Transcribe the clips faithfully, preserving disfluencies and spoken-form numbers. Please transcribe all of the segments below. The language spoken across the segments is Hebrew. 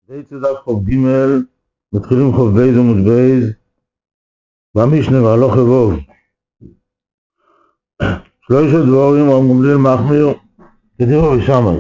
בית דף חוב ג' מתחילים חוב בייז עמוד בייז במשנה והלוך אבוב שלושה דבורים רב גמליאל מחמיר כדירו ושמאי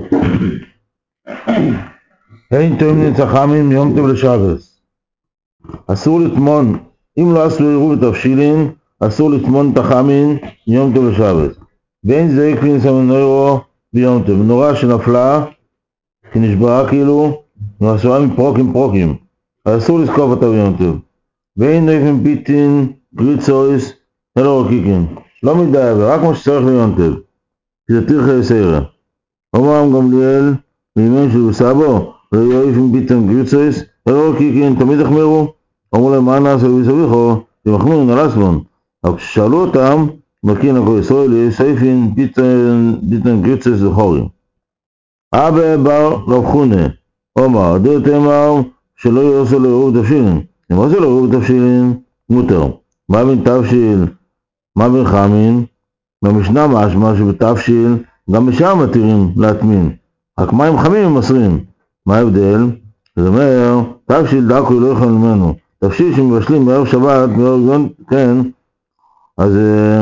אין תאמין צחמים יום טוב לשבת. אסור לטמון, אם לא עשו עירוב ותבשילין אסור לטמון תחמין יום טוב לשבת. ואין זה כפין סמנוירו ביום טוב, נורא שנפלה כי נשברה כאילו נעשויה מפרוקים פרוקים, אסור לזקוף אותה ביום טוב. ואין נפים פיתין גריצויס אלא רקיקין, לא מדי אבל רק מה שצריך ליום טוב, כי זה תרחי יסיירה. אומר גמליאל מימין של סבו לא יויפים פיתין גריצויס אלא רקיקין, תמיד החמירו. אמרו להם מה נעשה ובסביחו שמחמירים על אסבון, אבל כששאלו אותם מכין הכל ישראלי סייפין פיתין גריצויס וחורים. אבא בר רב חונה אומר, דעת אמר שלא יעשו לעירוב תבשילין. אם עשו לעירוב תבשילין מותר. מה בין תבשיל? מה בין חמין? במשנה משמע שבתבשיל גם בשם מתירים להטמין, רק מים חמים הם אסרים. מה ההבדל? זאת אומרת, תבשיל דקו לא יכול ממנו. תבשיל שמבשלים בערב שבת, בערב יום, כן, אז,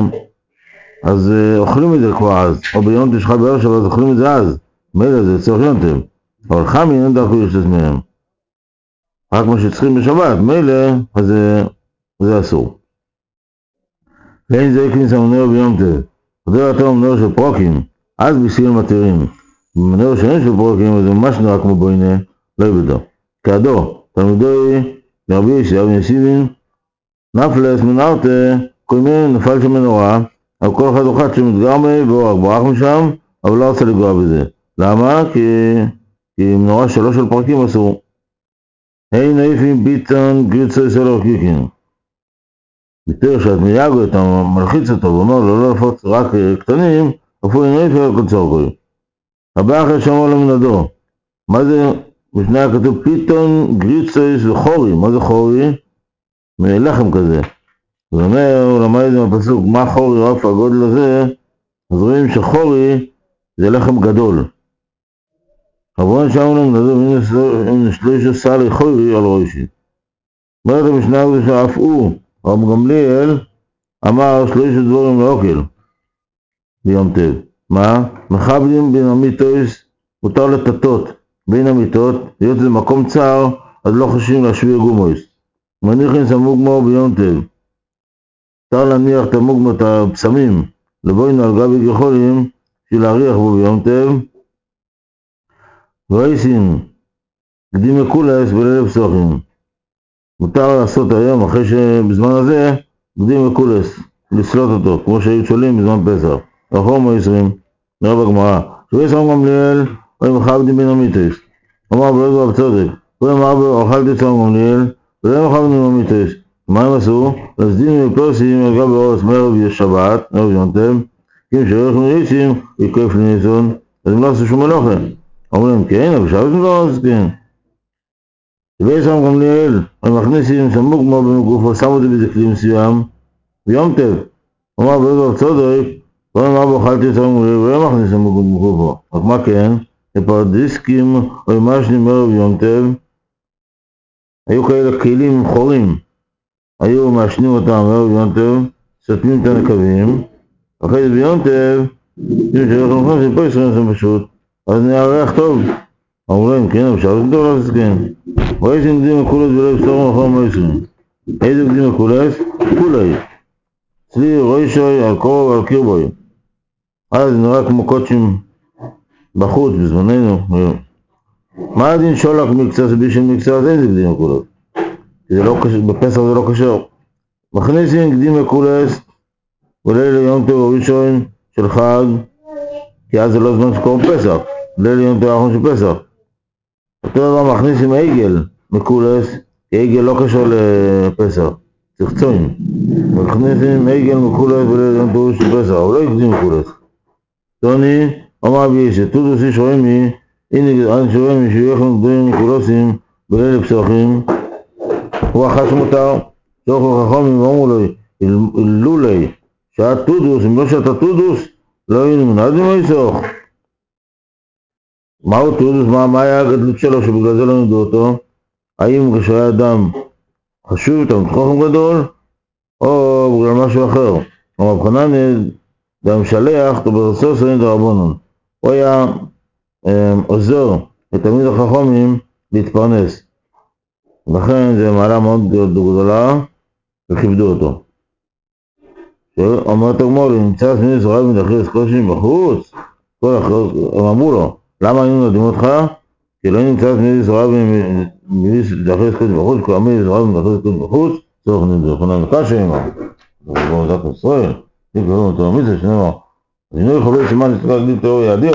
אז אוכלים את זה כבר אז, או ביום תשחט בערב שבת אוכלים את זה אז. מילא זה צריך יונטב, אבל חמין אין דרכו יש מהם, רק מה שצריכים בשבת, מילא אז זה, זה אסור. ואין זה כניסה מנהר ביונטב, חדר אתה מנהר של פרוקים, אז בסיל מתירים. במנהר שאין של פרוקים, זה ממש נראה כמו בוינה, לא יבדו. כעדו, תלמידוי לרבי ישי אבן יסיבין, נפלס מנהרתה, כל מיני נפל שם מנורה, אבל כל אחד אחד שמתגר מי ואורק ברח משם, אבל לא רוצה לגוע בזה. למה? כי, כי מנורה שלוש של פרקים אסור. אין נאיפים ביטן גריצה סלר קיקין. ביטר שאת מייגו אתה מלחיץ אותו ואומר לו לא לפות רק קטנים, אפילו נאיפי על קוצר כוי. הבא אחרי שאמר למנדו, מה זה? בשנייה כתוב פיתון גריצה וחורי. מה זה חורי? מלחם כזה. זאת אומרת, הוא למד את זה מהפסוק, מה חורי רף הגודל הזה? אז רואים שחורי זה לחם גדול. אברון שאמרו להם נדו מן שלושה סלי חורי על ראשי. אומרת המשנה הזו שאף הוא, רב גמליאל, אמר שלושה דבורים לאוכל ביום טוב. מה? מכבדים בין המיתוס, מותר לטטות בין המיתות, להיות זה מקום צר, אז לא חושבים להשביר גומויס. מניחים סמוגמו ביום טוב. מותר להניח את המוגמו, את הפסמים, לבוינו על גבי יכולים, של להריח בו ביום טוב. ואיסין קדימי קולס בליל פסוחים, מותר לעשות היום אחרי שבזמן הזה קדימי קולס לסלוט אותו כמו שהיו שולים בזמן פסח. אחרום העשרים נראה בגמרא שבייס רב גמליאל אוי מכבדים בין המיתוס, אמר בלעד רב צודק הוא אמר בו אכלתי אצל רב גמליאל ולא מכבדים בין המיתוס. מה הם עשו? לסדים ופלוסים על גב באורס מערב יש שבת מערב יונטב, כי אם שערך מריצים יקף לניסון, אז הם לא עשו שום מלוכה. אומרים כן, אבל שבת לא אז כן. ובייס רב גמליאל, הם מכניסים סמוק כמו במגופו, שמו את זה באיזה כלי מסוים, ביום טב. אמר בלעד רב צודק, לא אמר בו אכלתי את רב גמליאל, ולא מכניס סמוק במגופו. רק מה כן? לפרדיסקים, או מה שנאמר ביום טב, היו כאלה כלים חורים, היו מעשנים אותם ביום טב, סתמים את הנקבים, אחרי זה ביום טב, אם שאנחנו נכנסים פה ישראל עושים פשוט, אז נהיה ריח טוב. אמרו להם כן, אבל שבת לא אז כן. ואיזה קדימי קולס ולא יפסורם אחר מייסרים. איזה קדימי קולס? כולי. צלי רוישוי על קרוב ועל קרבוי. אז נראה כמו קודשים בחוץ בזמננו. מה הדין שולח מקצה סבישל מקצה? אז איזה קדימי קולס? בפסח זה לא קשר. מכניסים קדימי קולס וליל יום טוב ראשון של חג, כי אז זה לא זמן שקוראים פסח, ליל יום טוב האחרון של פסח. אותו דבר מכניסים עגל מקולס, כי עגל לא קשור לפסח, צריך צוין. מכניסים עגל מקולס וליל יום טוב של פסח, אבל לא יקדים מקולס. טוני, אמר בי שטודוס איש רמי, הנה אני שרואה מי שיהיה לכם גדולים מקולוסים בליל פסחים, הוא אחת שמותר, שוכו חכמים ואומרו לו, אילולי, שאת טודוס, אם לא שאתה טודוס, לא היינו מנעדים איסוך. מהו תיעודוס? מה, מה היה הגדלות שלו שבגלל זה לא נדעו אותו? האם כשהיה אדם חשוב יותר, חוכם גדול, או בגלל משהו אחר? או רב חנניה דם שלח, ברסו סנין דרבנן. הוא היה אה, עוזר לתלמיד החכמים להתפרנס. לכן זה מעלה מאוד גדולה, וכיבדו אותו. אומרת הגמרא, נמצא סמיני זרעי מדחי קודשים בחוץ? הם אמרו לו, למה היינו נדעים אותך? כי לא נמצא סמיני זרעי מדחי קודשים בחוץ, כי עמי זרעי מדחי קודשים בחוץ, צורך נדע, חנן קשה אמר. זה בוא נדעת ישראל, זה קוראים אותו המיצה, שנאמר, אז אינו יכולים סימן שצריך להגיד תיאוריה,